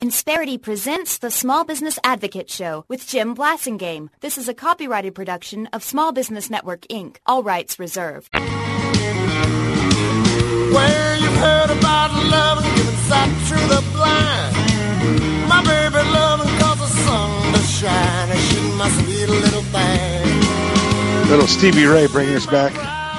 Insperity presents the Small Business Advocate Show with Jim Blasingame. This is a copyrighted production of Small Business Network, Inc. All rights reserved. Where you've heard about love and giving sight to the blind. My baby loving cause the sun to shine, and she must be a little thing. Little Stevie Ray bringing us back.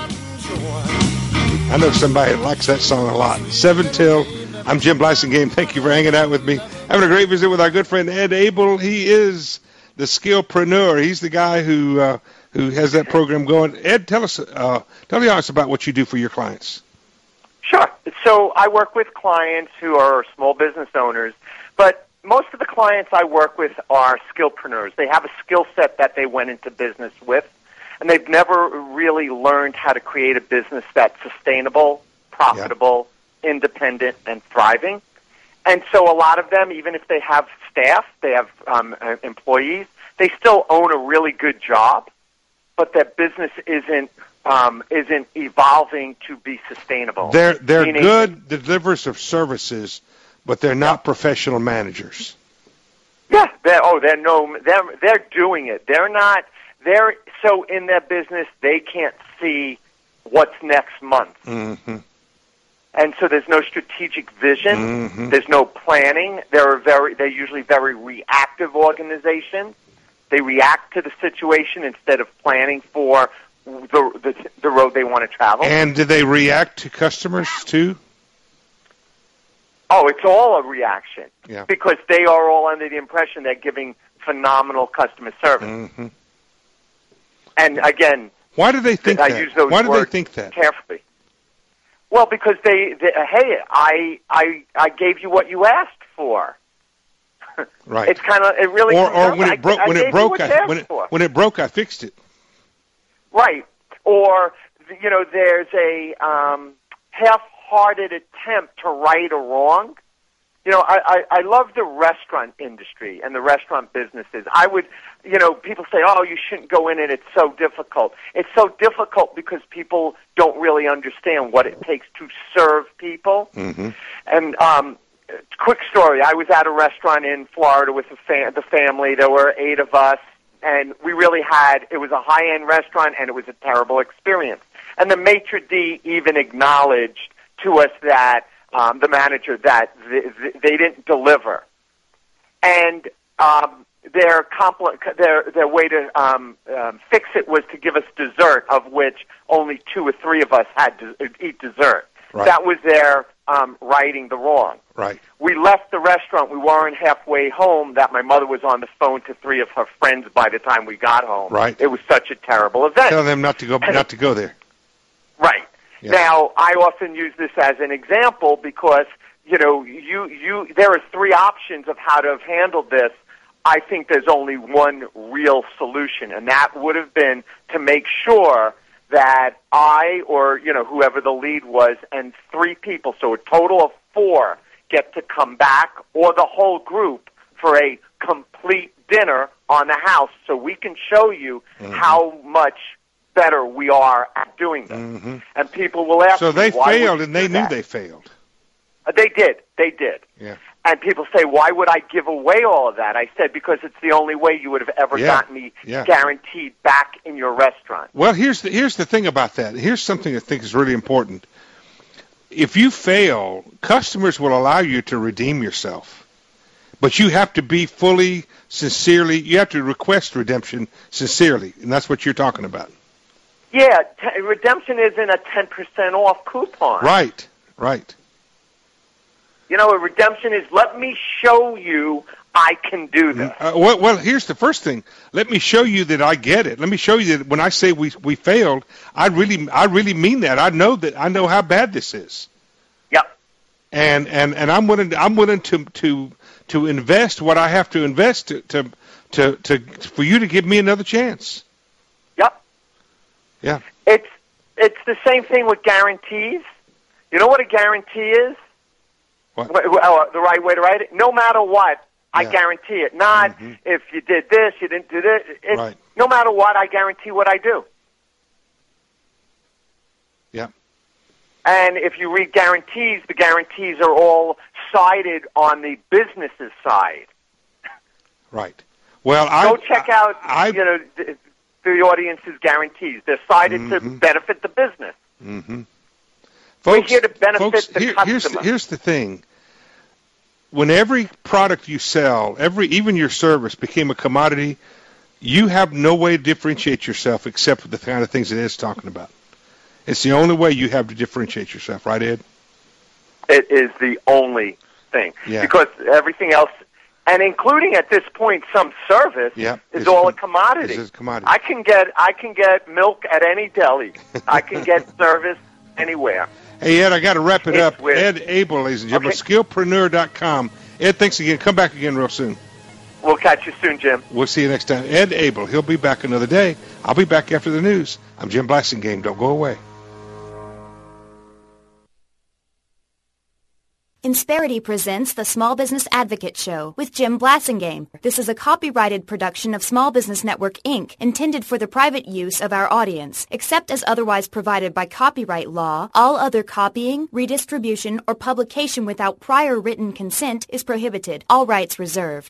I know somebody that likes that song a lot. 7 till. I'm Jim Blasingame. Thank you for hanging out with me. Having a great visit with our good friend Ed Abel. He is the Skillpreneur. He's the guy who has that program going. Ed, tell the audience about what you do for your clients. Sure. So I work with clients who are small business owners, but most of the clients I work with are skillpreneurs. They have a skill set that they went into business with, and they've never really learned how to create a business that's sustainable, profitable, independent, and thriving. And so a lot of them, even if they have staff, they have employees, they still own a really good job, but their business isn't evolving to be sustainable. They're good delivers of services, but they're not professional managers. Yeah, they're doing it. They're so in their business they can't see what's next month. Mm-hmm. And so there's no strategic vision. Mm-hmm. There's no planning. They're usually very reactive organizations. They react to the situation instead of planning for the road they want to travel. And do they react to customers too? Oh, it's all a reaction. Yeah. Because they are all under the impression they're giving phenomenal customer service. Mm-hmm. And again, why do they think that? I use those why do words they think that? Carefully. Well, because hey, I gave you what you asked for. Right. It's kind of it really. Or when it broke, I fixed it. Right. Or there's a half-hearted attempt to right a wrong. I love the restaurant industry and the restaurant businesses. People say, oh, you shouldn't go in it. It's so difficult. It's so difficult because people don't really understand what it takes to serve people. Mm-hmm. And quick story, I was at a restaurant in Florida with the family. There were 8 of us, and we really it was a high-end restaurant, and it was a terrible experience. And the maitre d' even acknowledged to us that the manager that they didn't deliver, and their way to fix it was to give us dessert, of which only 2 or 3 of us had to eat dessert. Right. That was their righting the wrong. Right. We left the restaurant. We weren't halfway home that my mother was on the phone to 3 of her friends by the time we got home. Right. It was such a terrible event. Tell them not to go there. Right. Yeah. Now, I often use this as an example because, there are 3 options of how to have handled this. I think there's only one real solution, and that would have been to make sure that I or, whoever the lead was and 3 people, so a total of 4, get to come back, or the whole group, for a complete dinner on the house so we can show you how much better we are at doing this. Mm-hmm. And people will ask so they me, why failed, and they knew that? They failed. They did. Yeah. And people say, why would I give away all of that? I said, because it's the only way you would have ever gotten me guaranteed back in your restaurant. Well, here's the thing about that. Here's something I think is really important. If you fail, customers will allow you to redeem yourself. But you have to be sincerely, you have to request redemption sincerely, and that's what you're talking about. Yeah, redemption isn't a 10% off coupon. Right. A redemption is, let me show you I can do this. Well, here's the first thing. Let me show you that I get it. Let me show you that when I say we failed, I really mean that. I know how bad this is. Yep. And I'm willing to invest what I have to invest to for you to give me another chance. Yep. Yeah. It's the same thing with guarantees. You know what a guarantee is? What? The right way to write it? No matter what, I guarantee it. Not if you did this, you didn't do this. Right. No matter what, I guarantee what I do. Yeah. And if you read guarantees, the guarantees are all sided on the business's side. Right. Well, go check out the audience's guarantees. They're sided to benefit the business. Mm-hmm. We're here to benefit the customer. Here's the thing. When every product you sell, even your service became a commodity, you have no way to differentiate yourself except for the kind of things that Ed's talking about. It's the only way you have to differentiate yourself, right, Ed? It is the only thing. Yeah. Because everything else, and including at this point some service, is all a commodity. It's a commodity. I can get milk at any deli. I can get service anywhere. Hey, Ed, I got to wrap it up. Ed Abel, ladies and gentlemen, skillpreneur.com. Ed, thanks again. Come back again real soon. We'll catch you soon, Jim. We'll see you next time. Ed Abel, he'll be back another day. I'll be back after the news. I'm Jim Blasingame. Don't go away. Insperity presents the Small Business Advocate Show with Jim Blasingame. This is a copyrighted production of Small Business Network, Inc., intended for the private use of our audience. Except as otherwise provided by copyright law, all other copying, redistribution, or publication without prior written consent is prohibited. All rights reserved.